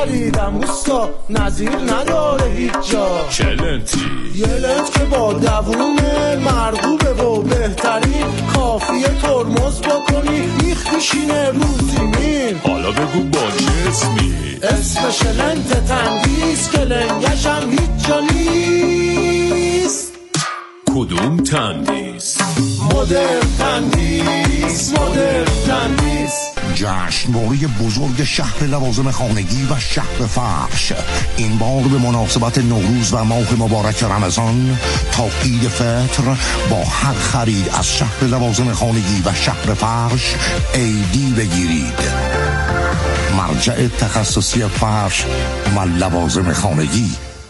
دیدم اوستا نظیر نداره هیچ جا. چلنتی یه لنت که با دوونه مرغوبه و بهترین کافیه ترمز بکنی میخ میشینه رو زمین. حالا بگو با چه اسمی؟ اسمش لنت تندیس که لنگشم هیچ جا نیست. کدوم تندیس؟ مدرن تندیس، مدرن تندیس. جشنواره بزرگ شهر لوازم خانگی و شهر فرش این بار به مناسبت نوروز و ماه مبارک رمضان تا عید فطر با هر خرید از شهر لوازم خانگی و شهر فرش ایدی بگیرید. مرجع تخصصی فرش و لوازم خانگی.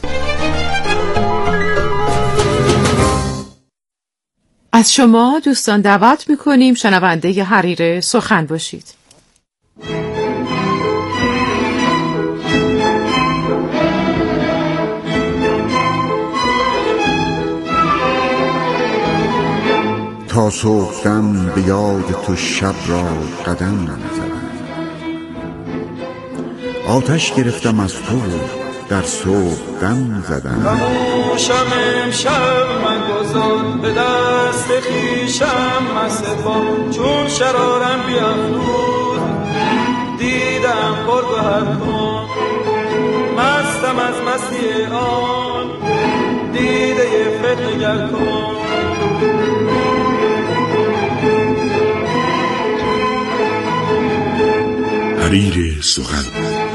از شما دوستان دعوت میکنیم شنونده حریر سخن باشید. تا صبحدم به یاد تو شب را قدم نزدم، آتش گرفتم از تو در صبحدم زدم. خاموشم امشب من گذار به دست خویشم مصفا، چون شرارم بیافروز دیدم پرگوهر کن. مستم از مستی آن دیده فتنگر کن. حریر سخن.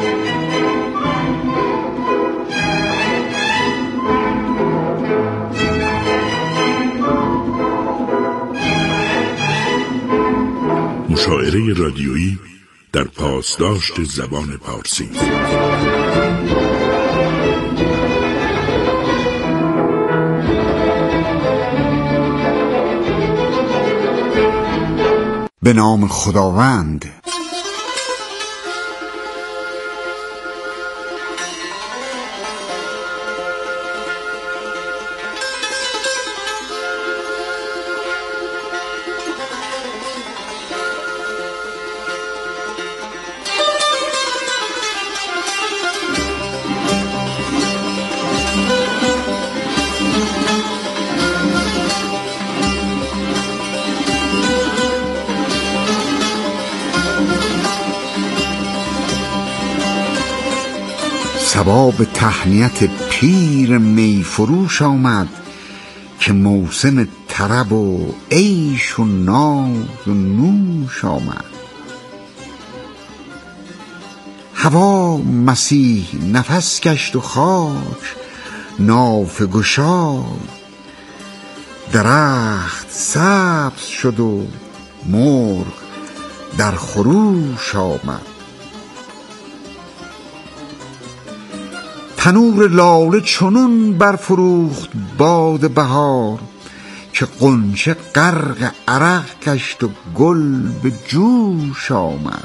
مشاعره رادیویی در پاسداشت زبان پارسی. به نام خداوند. صبا به تهنیت پیر می فروش آمد که موسم طرب و عیش و ناز و نوش آمد. هوا مسیح نفس گشت و خاک نافه گشای، درخت سبز شد و مرغ در خروش آمد. تنور لاله چنون برفروخت باد بهار که غنچه غرق عرق گشت و گل به جوش آمد.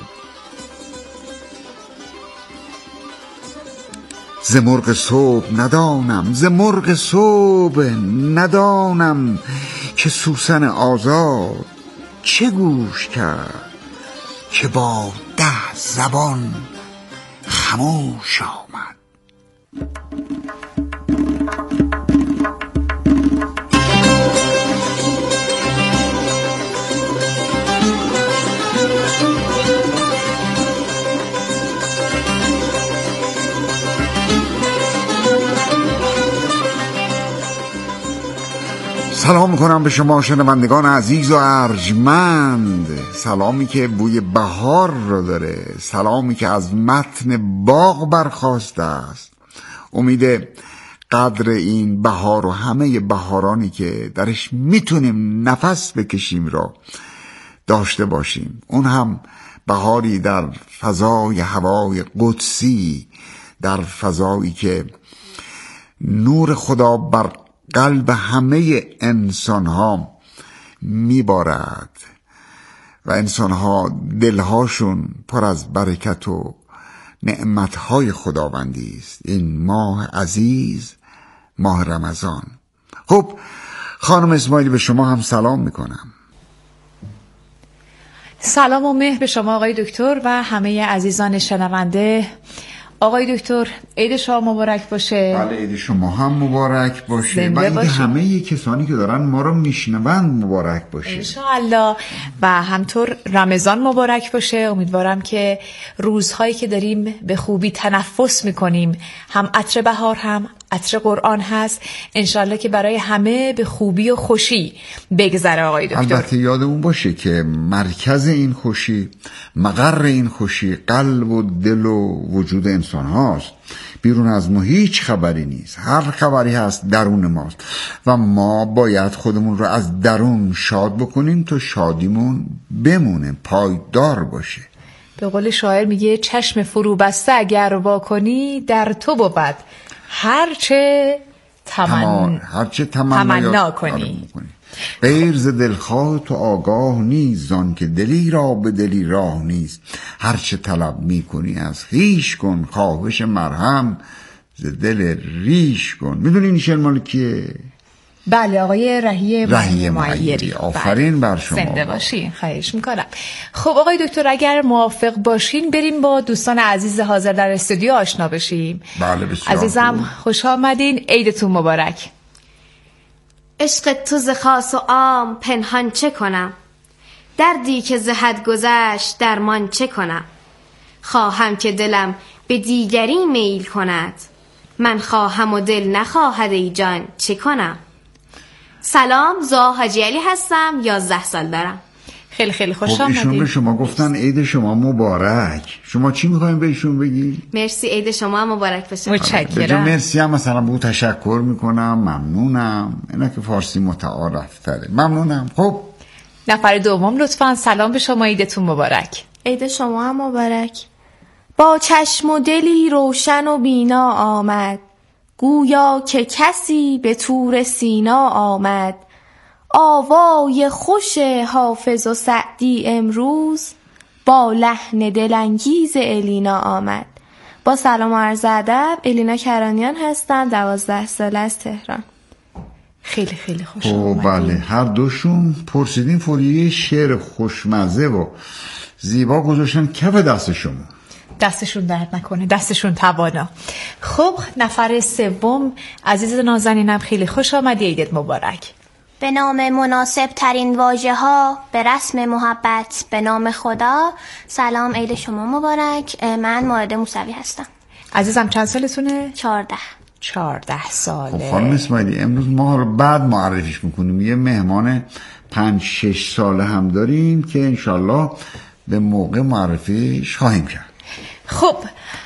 ز مرغ صبح ندانم، ز مرغ صبح ندانم که سوسن آزاد چه گوش کرد که با 10 زبان خموش آمد. سلام میکنم به شما شنوندگان عزیز و ارجمند، سلامی که بوی بهار رو داره، سلامی که از متن باغ برخاسته است. امید قدر این بهار و همه بهارانی که درش میتونیم نفس بکشیم را داشته باشیم. اون هم بهاری در فضای هوای قدسی، در فضایی که نور خدا بر قلب همه انسان ها میبارد و انسان ها دلهاشون پر از برکت و نعمت های خداوندی است. این ماه عزیز، ماه رمضان. خب خانم اسماعیلی به شما هم سلام میکنم. سلام و مهر به شما آقای دکتر و همه عزیزان شنونده. آقای دکتر عید شما مبارک باشه. بله عید شما هم مبارک باشه و عید همه کسانی که دارن ما رو میشنوند مبارک باشه انشاءالله. و همطور رمضان مبارک باشه. امیدوارم که روزهایی که داریم به خوبی تنفس میکنیم، هم عطر بهار هم عطر قرآن هست، انشاءالله که برای همه به خوبی و خوشی بگذره. آقای دکتر البته یادمون باشه که مرکز این خوشی، مقر این خوشی قلب و دل و وجود انسان هاست. بیرون از ما هیچ خبری نیست، هر خبری هست درون ماست و ما باید خودمون رو از درون شاد بکنیم تا شادیمون بمونه، پایدار باشه. به قول شاعر میگه چشم فرو بسته اگر وا کنی در تو بود، هرچه تمنا کنی. غیر ز دلخواه تو آگاه نیست، زان که دلی را به دلی راه نیست. هرچه طلب می کنی از خویش کن، خواهش مرهم ز دل ریش کن. میدونی این شعر مال کیه؟ بله آقای رهی معیری. آفرین بر شما. زنده باشین. خواهش میکنم. خب آقای دکتر اگر موافق باشین بریم با دوستان عزیز حاضر در استودیو آشنا بشیم. بله بسیار عزیزم خوش آمدین. عیدتون مبارک. عشق تو ز خاص و عام پنهان چه کنم، دردی که ز حد گذشت درمان چه کنم. خواهم که دلم به دیگری میل کند، من خواهم و دل نخواهد ای جان چه کنم. سلام، زها حاجی علی هستم، 11 سال دارم. خیلی خیلی خوش آمدید. ایشون به شما گفتن عید شما مبارک. شما چی میخواین بهشون بگی؟ مرسی، عید شما مبارک باشه. متشکرم. مرسی هم مثلا به او تشکر میکنم، ممنونم. اینا که فارسی متعارف تره. ممنونم. خب نفر دوم لطفاً. سلام به شما، عیدتون مبارک. عید شما هم مبارک. با چشم و دلی روشن و بینا آمد، گویا که کسی به طور سینا آمد. آوای خوش حافظ و سعدی امروز، با لحن دلانگیز الینا آمد. با سلام و عرض ادب، الینا کرانیان هستم، 12 ساله از تهران. خیلی خیلی خوش آمدید. بله هر دوشون پرسیدین فوریه شعر خوشمزه و زیبا گذاشتن کف دست شما. دستشون درد نکنه، دستشون توانا. خب نفر سوم عزیز نازنینم، خیلی خوش آمدی، عیدت مبارک. به نام مناسب ترین واژه ها، به رسم محبت، به نام خدا. سلام، عید شما مبارک. من مائده موسوی هستم. عزیزم چند سالتونه؟ 14 ساله. خانم اسماعیلی امروز ما رو بعد معرفیش میکنیم. یه مهمان 5-6 ساله هم داریم که انشالله به موقع معرفیش خواهیم کرد. خب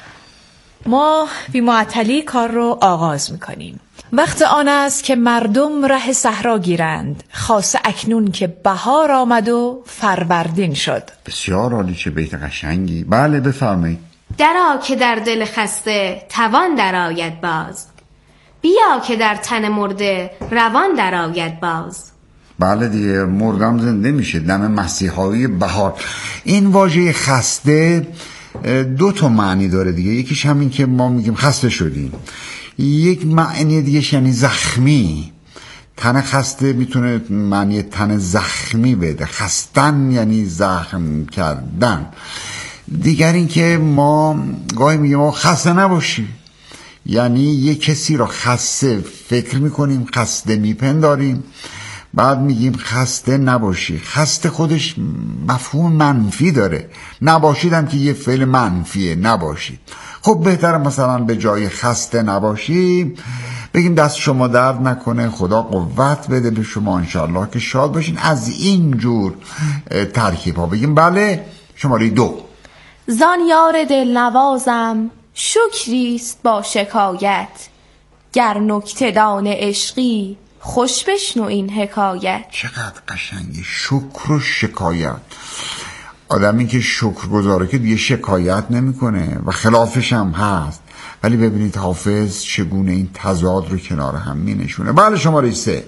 ما بی معطلی کار رو آغاز میکنیم. وقت آن است که مردم ره صحرا گیرند، خاصه اکنون که بهار آمد و فروردین شد. بسیار عالی، چه بیت قشنگی. بله بفرمایید. درا که در دل خسته توان درآید باز، بیا که در تن مرده روان درآید باز. بله دیگه، مردم زنده میشه دم مسیحایی بهار. این واژه خسته 2 معنی داره دیگه. یکیش همین که ما میگیم خسته شدیم، یک معنی دیگه یعنی زخمی. تن خسته میتونه معنی تن زخمی بده. خستن یعنی زخم کردن. دیگر این که ما گاهی میگیم ما خسته نباشی، یعنی یک کسی را خسته فکر میکنیم، خسته میپنداریم، بعد میگیم خسته نباشی. خسته خودش مفهوم منفی داره. نباشیدم که یه فعل منفیه، نباشید. خب بهتره مثلا به جای خسته نباشی بگیم دست شما درد نکنه، خدا قوت بده به شما انشالله که شاد باشین. از این جور ترکیب ها بگیم. بله شماره 2. زان یار دل نوازم شکریست با شکایت، گر نکته دان عشقی خوش بشنو این حکایت. چقدر قشنگه، شکر و شکایت. آدمی که شکر گذاره که دیگه شکایت نمیکنه و خلافش هم هست. ولی ببینید حافظ چگونه این تضاد رو کنار هم می نشونه. بله شماره 3.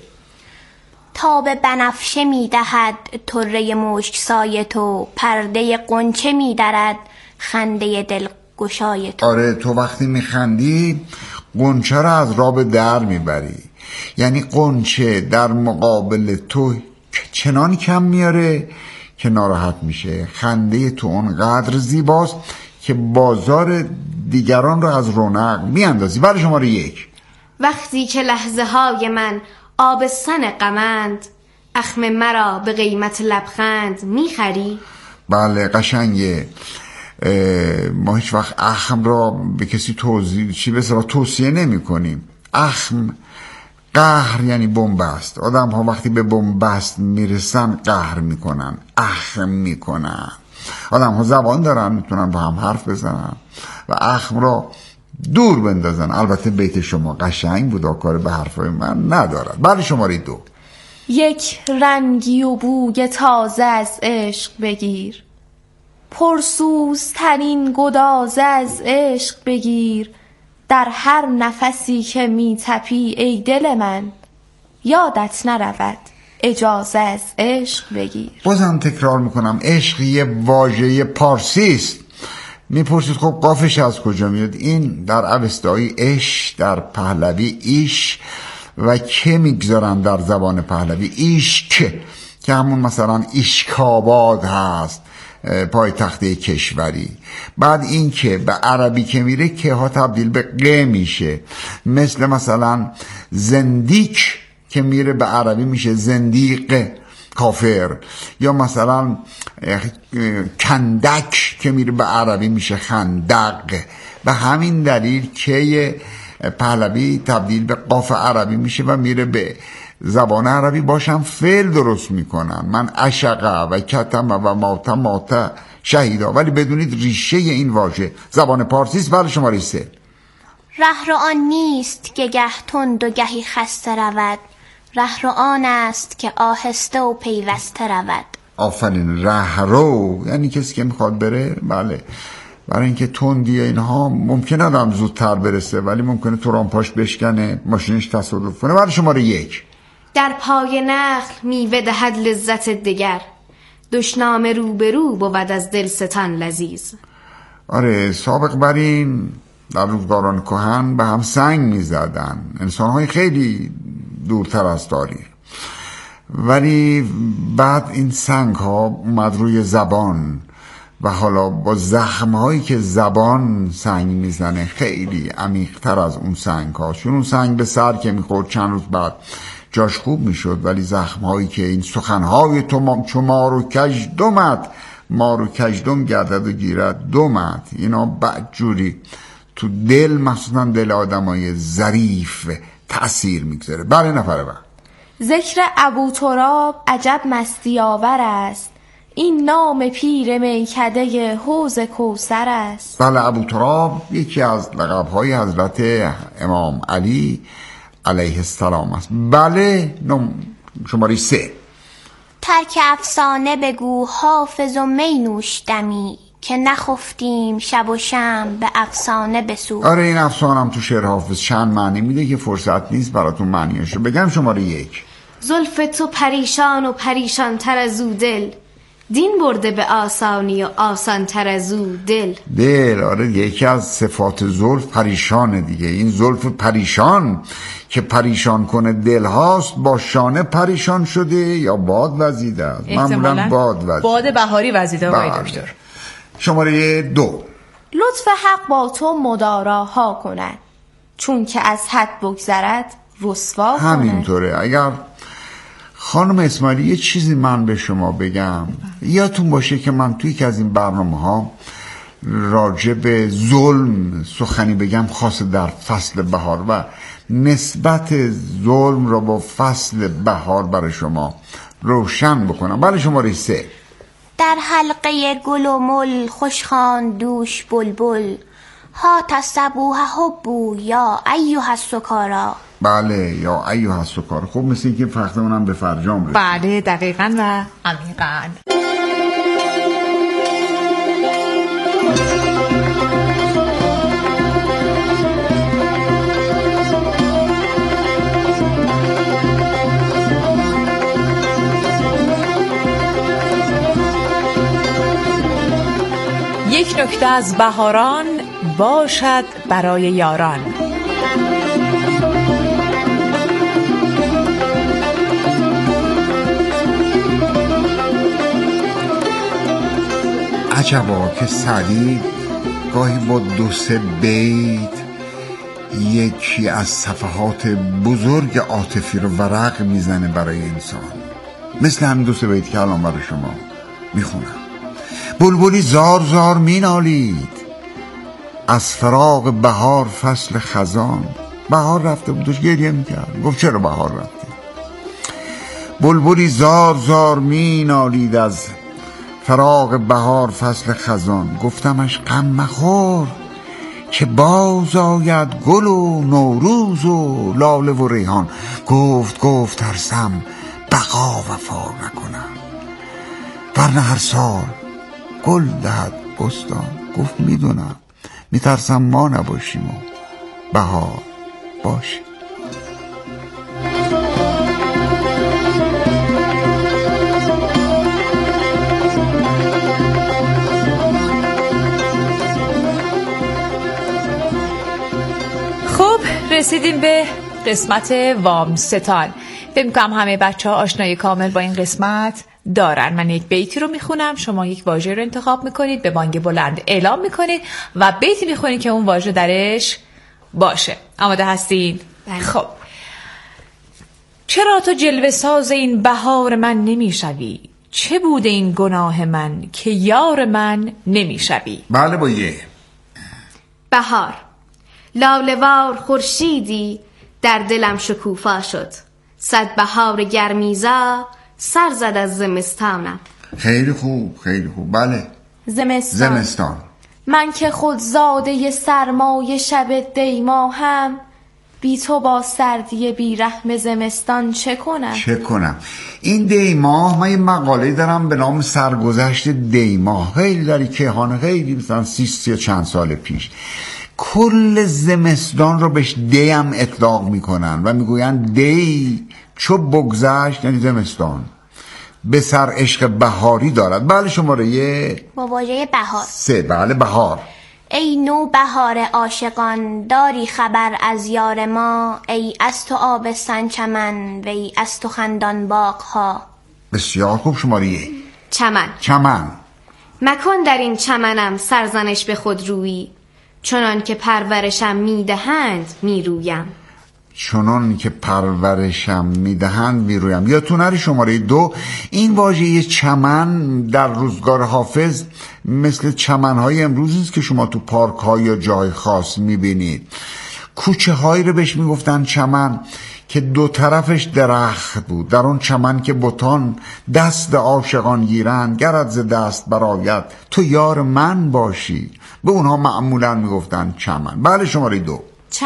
تاب بنفشه میدهد طره مشک سای تو، پرده قنچه میدرد خنده دل گشای تو. آره، تو وقتی میخندی قنچه رو از راب در میبری. یعنی قنچه در مقابل تو چنان کم میاره که ناراحت میشه. خنده تو اونقدر زیباست که بازار دیگران را از رونق میاندازی. برای شماره 1. وقتی که لحظه های من آبستن غمند، اخم مرا به قیمت لبخند میخری؟ بله قشنگه. ما هیچ وقت اخم را به کسی توصیه نمی کنیم. اخم قهر یعنی بنبست. آدم ها وقتی به بنبست میرسن قهر میکنن، اخم میکنن. آدم ها زبان دارن، میتونن با هم حرف بزنن و اخم را دور بندازن. البته بیت شما قشنگ بود، کار به حرفای من ندارد. برای شماره 2. یک رنگی و بوی تازه از عشق بگیر، پرسوزترین گدازه از عشق بگیر. در هر نفسی که می تپی ای دل من، یادت نرود اجازه از عشق بگیر. بازم تکرار میکنم، عشق یه واژه پارسی است. میپرسید خب قافش از کجا میاد؟ این در اوستایی اش، در پهلوی ایش و که میگذارن در زبان پهلوی ایشک، که همون مثلا ایشکاباد هست، پایتخت کشوری. بعد این که به عربی که میره که ها تبدیل به ق میشه، مثلا زندیک که میره به عربی میشه زندیق، کافر. یا مثلا کندک که میره به عربی میشه خندق. به همین دلیل که پهلوی تبدیل به قاف عربی میشه و میره به زبان عربی باشم فعل درست میکنن. من عشقه و کتم و مات شهیدا. ولی بدونید ریشه این واژه زبان پارسی است. برای شماره 3. رهرو آن نیست که گه تند و گهی خسته رود، رهرو آن است که آهسته و پیوسته رود. آفرین. رهرو یعنی کسی که میخواد بره. بله، برای اینکه تندی اینها ممکنه آدم زودتر برسه ولی ممکنه ترامپاش بشکنه، ماشینش تصادف کنه. برای شماره 1. در پای نخل میوه دهد لذت دگر، دشنام روبرو بود از دلستان لذیذ. آره، سابق بر این در روزگاران کهن به هم سنگ میزدن انسان‌های خیلی دورتر از تاریخ، ولی بعد این سنگ ها اومد روی زبان و حالا با زخم‌هایی که زبان سنگ میزنه خیلی عمیق‌تر از اون سنگ ها. چون اون سنگ به سر که میخورد چند روز بعد جاش خوب میشد، ولی زخم‌هایی که این سخن‌های تو چو مارو کژدمت، مارو کژدم گردد و گیرد دمت، اینا بدجوری تو دل، مخصوصا دل آدمای ظریف تأثیر میگذاره. برای نفر بعد. ذکر ابو تراب عجب مستی آور است، این نام پیر میکده حوض کوثر است. بله، ابو تراب یکی از لقب‌های حضرت امام علی علیه السلام است. بله، شماره 3. ترک افسانه بگو حافظ و می نوش دمی، که نخفتیم شب و شم به افسانه بسود. آره، این افسانه هم تو شعر حافظ چند معنی میده که فرصت نیست براتون معنیشو بگم. شماره 1. زلف تو پریشان و پریشان تر از او دل، دین برده به آسانی و آسان تر از او دل. دل، آره، یکی از صفات زلف پریشانه دیگه. این زلف پریشان که پریشان کنه دل هاست، با شانه پریشان شده یا باد وزیده است. معمولا باد وزیده، باد بهاری وزیده آقای دکتر. شماره 2. لطف حق با تو مداراها کند، چون که از حد بگذرد رسوا کند. همینطوره. اگر خانم اسماعیلی یه چیزی من به شما بگم، یادتون باشه که من توی که از این برنامه ها راجع به ظلم سخنی بگم، خاص در فصل بهار، و نسبت ظلم را با فصل بهار برای شما روشن بکنم. برای شماره 3. در حلقه گل و مل خوشخوان دوش بلبل، ها تصبوه حبو یا ایها السکارا. بله، یا ایها السکارا. خب مثل اینکه فقطمونم به فرجام رسید. بله، دقیقاً و عمیقاً. یک نکته از بهاران باشد برای یاران. عجبا که سعدی گاهی با 2-3 بیت یکی از صفحات بزرگ عاطفی رو ورق میزنه برای انسان، مثل همین 2-3 بیت که الان برای شما میخونم. بلبلی زار زار مینالید از فراق بهار فصل خزان. بهار رفته بود، داشت گریه میکرد. گفت چرا بهار رفته؟ بلبلی زار زار مینالید از فراق بهار فصل خزان. گفتمش غم مخور که باز آید گل و نوروز و لاله و ریحان. گفت ترسم بقا وفا نکنم، ورنه هر سال گل دهد بستان. گفت میدونم، میترسم ما نباشیم و بهار باشه. خب رسیدیم به قسمت وامستان. فکر می‌کنم همه بچه‌ها آشنایی کامل با این قسمت دارن. من یک بیتی رو میخونم، شما یک واژه رو انتخاب میکنید، به بانگ بلند اعلام میکنید و بیتی میخونید که اون واژه درش باشه. آماده هستین؟ بله. خب چرا تو جلوه ساز این بهار من نمیشوی؟ چه بوده این گناه من که یار من نمیشوی؟ بله با یه بهار لاله‌وار خورشیدی در دلم شکوفا شد. صد بهار گرمیزا سر زد از زمستانم. خیلی خوب خیلی خوب. بله زمستان. من که خود زاده سرمای شب دیماهم، بی تو با سردی بی رحم زمستان چه کنم؟ این دیماه، من یه مقاله دارم به نام سرگذشت دیماه، خیلی در کیهان، خیلی مثلا 30 چند سال پیش. کل زمستان رو بهش دی هم اطلاق میکنن و میگوین دی چو بگذشت یعنی زمستان به سر عشق بهاری دارد. بله شماره 1 با واژه بهار. 3 بله بهار. ای نو بهار عاشقان داری خبر از یار ما، ای از تو آبستن چمن و ای از تو خندان باغ‌ها. بسیار خوب. شماره 1 چمن. مکن در این چمنم سرزنش به خود رویی، چنان که پرورشم میدهند میرویم. چنان که پرورشم میدهند میرویم. یا تو نری شماره 2. این واژه چمن در روزگار حافظ مثل چمنهای امروز نیست که شما تو پارک ها یا جای خاص میبینید. کوچه هایی رو بهش میگفتن چمن که 2 طرفش درخت بود. در اون چمن که بتان دست عاشقان گیرند، گرد ز دست برآید تو یار من باشی. به اونها معمولا میگفتن چمن. بله شماره 2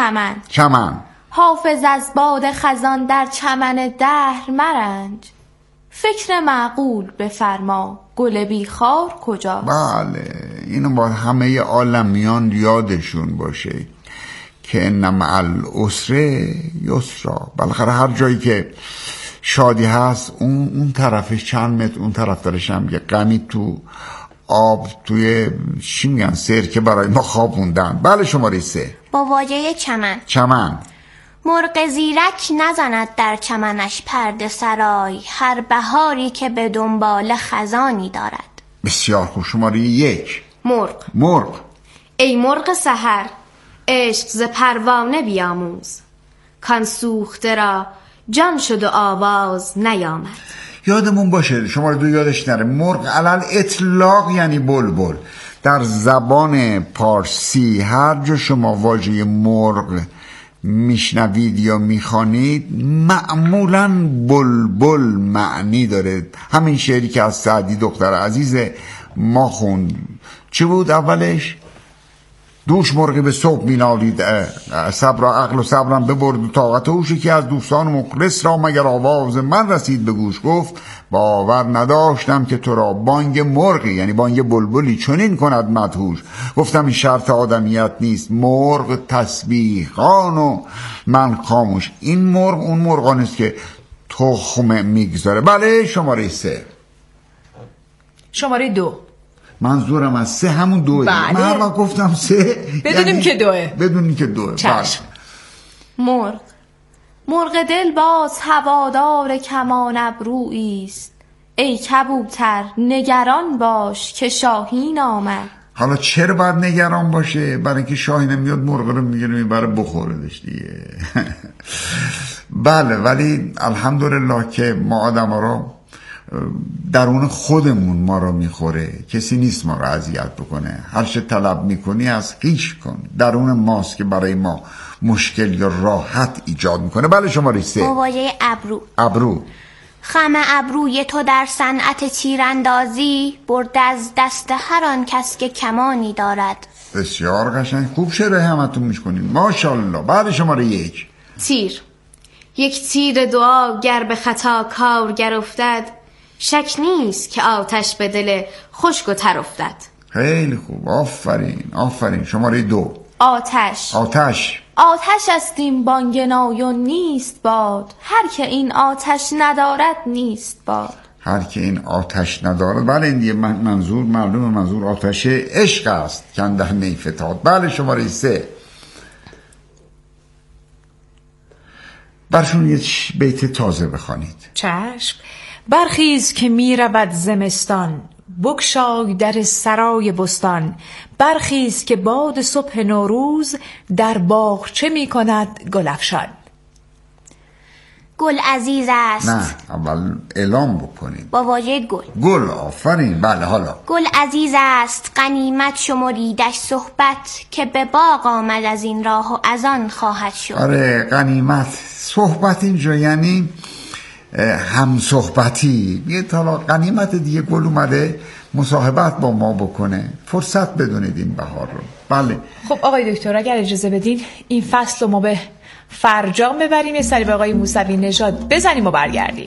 چمن. حافظ از باد خزان در چمن دهر مرنج، فکر معقول بفرما گل بی خار کجاست؟ بله اینو با همه عالمیان یادشون باشه که ان مع العسر یسرا. بالاخره هر جایی که شادی هست اون طرفش چند متر اون طرف دارش هم یه غمی تو آب، توی چی میگن سرکه برای ما خوابوندن. بله شماره 3 با واژه چمن. مرغ زیرک نزند در چمنش پرده سرای، هر بهاری که به دنبال خزانی دارد. بسیار خوب. شماره 1 مرغ. ای مرغ سحر عشق ز پروانه بیاموز، کان سوخته را جان شد و آواز نیامد. یادمون باشه شماره 2 یادش نره. مرغ علل اطلاق یعنی بلبل. در زبان پارسی هر جا شما واژه مرغ میشنوید یا میخوانید معمولاً بلبل معنی داره. همین شعری که از سعدی دختر عزیز ما خوند چه بود اولش؟ دوش مرغی به صبح مینالید، صبر و عقل و صبرم ببرد و طاقت هوشی که از دوستان مخلص را مگر آواز من رسید به گوش. گفت باور نداشتم که تو را بانگ مرغی یعنی بانگ بلبلی چنین کند مدهوش. گفتم این شرط آدمیت نیست، مرغ تسبیح خوان و من خاموش. این مرغ اون مرغان است که تخم میگذاره. بله شماره 3 شماره 2 منظورم از 3 همون 2. بله. من هر گفتم 3 بدونیم که 2. بدونیم که 2. چشم. مرغ دل باز هوادار کمان ابرویی است، ای کبوتر نگران باش که شاهین آمد. حالا چرا باید نگران باشه؟ برای اینکه شاهینه میاد مرغ رو میگیره میبره بخوردش دیگه. بله، ولی الحمدلله که ما آدم ها رو درون خودمون ما رو میخوره، کسی نیست ما رو اذیت بکنه. هر چه طلب میکنی از خویش کن، درون ماست که برای ما مشکل یا راحت ایجاد میکنه. بله شماره 3. مواجه ابرو. خم ابروی تو در صنعت تیراندازی برده از دست هر آن کس که کمانی دارد. بسیار قشنگ، خوب شعر همتون میشکنین ماشاءالله. بعد شماره 1. تیر. یک تیر دعا گر به خطا کارگر افتد، شک نیست که آتش به دل خشک و تر افتد. خیلی خوب، آفرین. شماره 2. آتش است این بانگنای و نیست باد، هر که این آتش ندارد نیست باد. بله این دیگه منظور آتش عشق است که اندر می فتاد. بله شماره 3. برشون یه بیت تازه بخوانید. چشم. برخیز که می رود زمستان، بگشای در سرای بستان. برخیز که باد صبح نوروز، در باغچه می کند گل افشان. گل عزیز است. نه، اول اعلام بکنید با واژه گل. آفرین. بله حالا. گل عزیز است غنیمت شمریدش صحبت، که به باغ آمد از این راه و از آن خواهد شد. آره، غنیمت صحبت اینجا یعنی هم صحبتی. یه طلا غنیمت دیگه، گل اومده مصاحبت با ما بکنه، فرصت بدونید این بهار رو. بله. خب آقای دکتر اگر اجازه بدین این فصل رو ما به فرجام ببریم، یه سری به آقای موسوی نژاد بزنیم و برگردیم.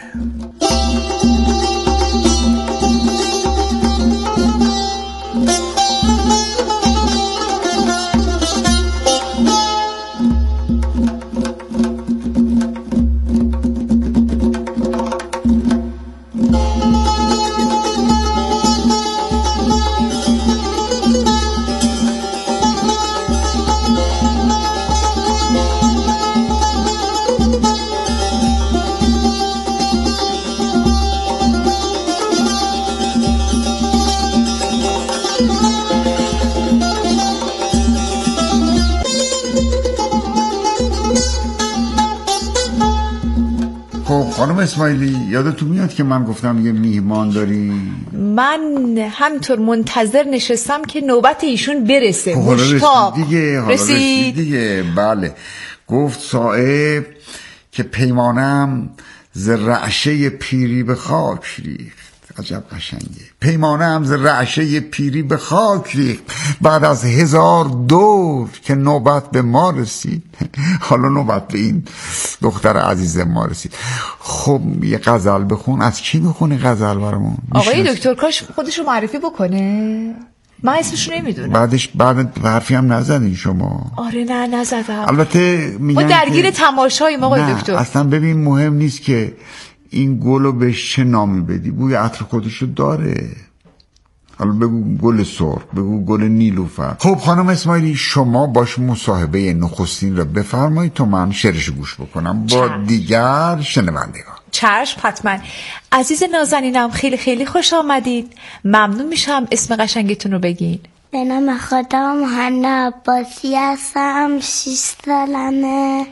خانم اسماعیلی یادتون میاد که من گفتم یه میهمان داری؟ من همطور منتظر نشستم که نوبت ایشون برسه. مشتاق رسید دیگه. بله، گفت صاحب که پیمانم ز رعشه پیری به خاک ریخت. عجب قشنگه. پیمانم ز رعشه پیری به خاک ریخت، بعد از 1000 دور که نوبت به ما رسید. حالا نوبت به این دختر عزیز ما رسید. خب یه غزل بخون. از کی بخونی غزل برامون؟ آقای دکتر کاش خودشو معرفی بکنه، من اسمشو نمیدونم. بعد حرفی هم نزدین شما؟ آره نه نزدم. البته میگن ما درگیر تماشاییم آقای دکتر. اصلا ببین مهم نیست که این گلو بهش چه نامی بدی، بوی عطر خودشو داره. حالا بگو گل سرخ، بگو گل نیلوفر. خب خانم اسماعیلی شما باش مصاحبه نخستین را بفرمایید تا من شعرش گوش بکنم با دیگر شنوندگان. چشم حتما. عزیز نازنینم خیلی خیلی خوش آمدید. ممنون میشم اسم قشنگتون رو بگین. به نام خدا مهنا عباسی هستم، 6 سالمه.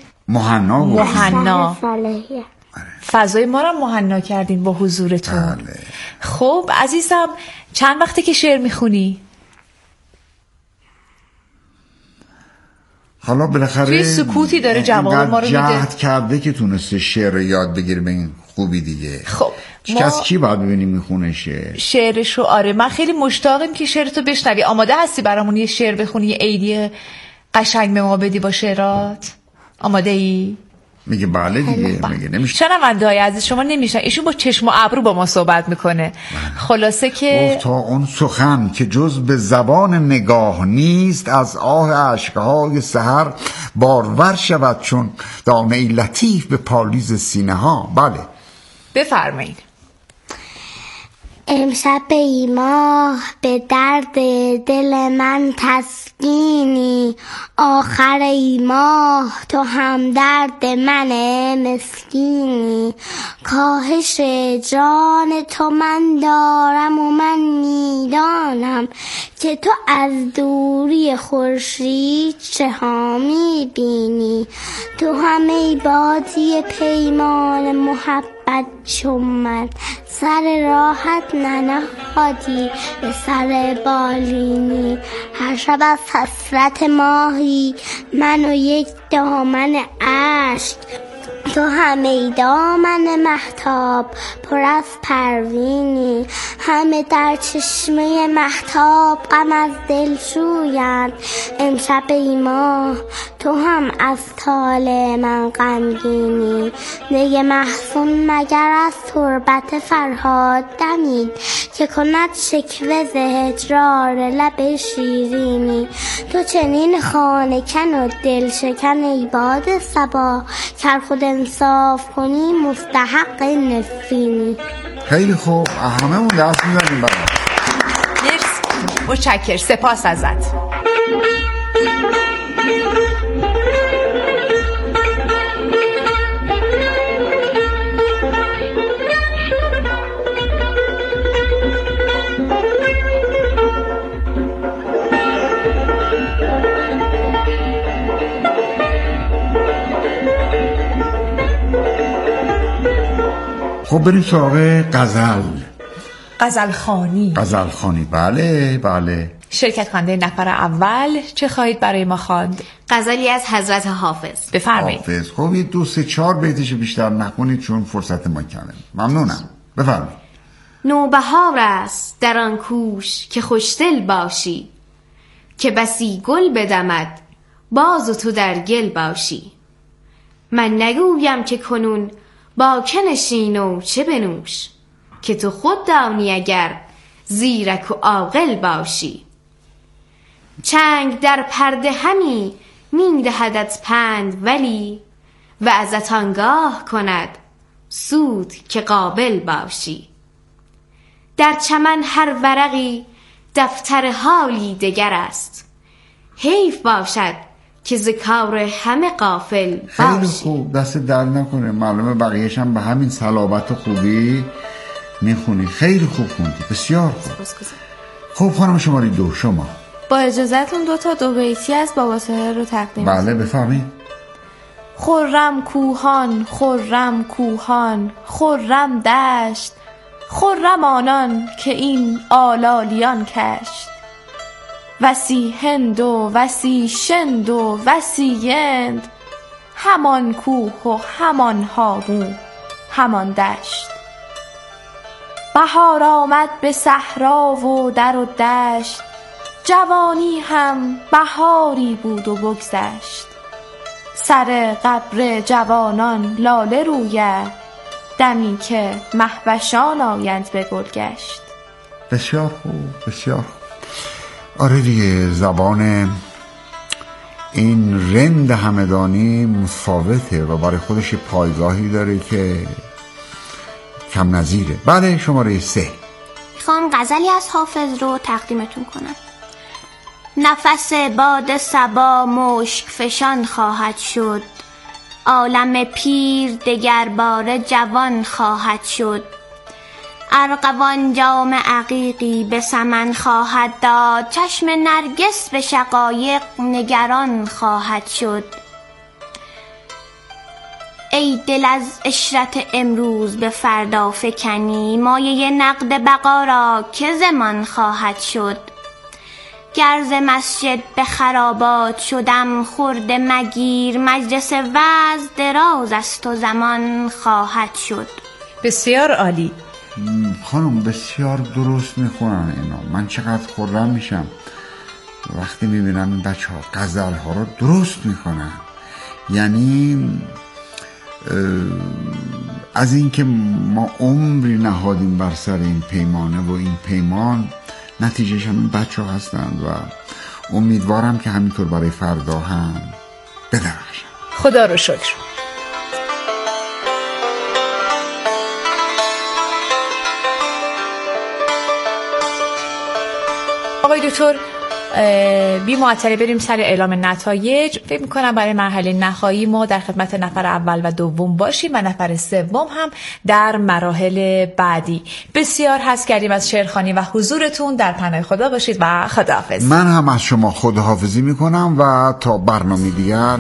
مهنا فضای ما رو مهنا کردین با حضورتون. بله. خب عزیزم چند وقته که شعر میخونی؟ حالا بالاخره توی سکوتی داره جواب ما رو میده. جهد کرده که تونسته شعر یاد بگیره به این خوبی دیگه. خب از کی باید ببینیم میخونه شعرشو؟ آره من خیلی مشتاقم که شعرتو بشنوی. آماده هستی برامون یه شعر بخونی، یه عیدی قشنگ به ما بدی با شعرات؟ آماده ای؟ میگه بله دیگه. میگه نمیشه. شنونده های عزیز شما نمیشن، ایشون با چشم و ابرو با ما صحبت میکنه. خلاصه که تا اون سخن که جز به زبان نگاه نیست، از آه اشکهای سحر بارور شود چون دانه لطیف به پالیز سینه ها. بله بفرمایید. امشب ای ماه به درد دل من تسکینی، آخر ای ماه تو هم درد من مسکینی. کاهش جان تو من دارم و من میدانم که تو از دوری خورشید چه ها میبینی. تو هم ای بادی پیمان محبت چون من، سر راحت ننهادی به سر بالینی. هر شب از حسرت ماهی من و یک دامن اشک، تو همه دامن مهتاب پر از پروینی. همه در چشمه مهتاب غم از دل شویند، امشب ای ماه تو هم از طال من غمگینی. نی محزون مگر از تربت فرهاد دمید، که کند شکوه ز هجران لب شیرینی. تو چنین خانه کن و دل شکن ای باد صبا، کر خود انصاف کنی مستحق نفرینی. خیلی خوب، هممون دست میزنیم برای مرسی، متشکرم، سپاس ازت. خب بریم سراغ غزلخوانی. بله. شرکت کننده نفر اول چه خواهید برای ما خواند؟ غزلی از حضرت حافظ. بفرمایید. حافظ. خب یه 2-3-4 بیتش بیشتر نخونید چون فرصت ما کمه. ممنونم. بفرمایید. نوبهار است در آن کوش که خوشدل باشی، که بسی گل بدمد باز و تو در گل باشی. من نگویم که کنون با که نشین و چه بنوش، که تو خود دانی اگر زیرک و عاقل باشی. چنگ در پرده همی می دهدت پند ولی، و ازت آنگاه کند سود که قابل باشی. در چمن هر ورقی دفتر حالی دگر است، حیف باشد که ز کار همه غافل باشی. خیلی خوب، دست در نکنه. معلومه بقیه‌اش هم به همین صلابت و خوبی میخونی. خیلی خوب خوندی، بسیار خوب. خوب خانم شماره 2 شما. با اجازهتون 2 بیتی از بابا سهر رو تقدیم. بله بفرمایید. خرم کوهان خرم کوهان، خرم دشت، خرم آنان که این آلالیان کشت. وسی هند و وسی شند و وسی یند، همان کوه و همان هامو همان دشت. بهار آمد به صحرا و در و دشت، جوانی هم بهاری بود و بگذشت. سر قبر جوانان لاله روید، دمی که مهوشان آیند به گلگشت. بسیار خوب، بسیار خوب. آره دیگه، زبان این رند همدانی متفاوته و برای خودش پایگاهی داره که کم نظیره. بله شماره 3. میخوام غزلی از حافظ رو تقدیمتون کنم. نفس باد صبا مشک فشان خواهد شد، عالم پیر دگر باره جوان خواهد شد. ارغوان جام عقیقی به سمن خواهد داد، چشم نرگس به شقایق نگران خواهد شد. ای دل از عشرت امروز به فردا فکنی، مایه نقد بقا را که زمان خواهد شد. گر ز مسجد به خرابات شدم خرده مگیر، مجلس وعظ دراز است و زمان خواهد شد. بسیار عالی خانم، بسیار درست میخونن اینا. من چقدر خرم میشم وقتی میبینم این بچه ها غزل ها رو درست میکنن. یعنی از اینکه ما عمری نهادیم بر سر این پیمانه و این پیمان، نتیجهش هم این بچه ها هستند و امیدوارم که همینطور برای فردا هم بدرخشن. خدا رو شکر. دکتر بی معطلی بریم سر اعلام نتایج. فکر میکنم برای مرحله نهایی ما در خدمت نفر اول و دوم باشیم و نفر سوم هم در مراحل بعدی. بسیار حس کردیم از شعرخوانی و حضورتون. در پناه خدا باشید و خداحافظ. من هم از شما خداحافظی میکنم و تا برنامه دیگر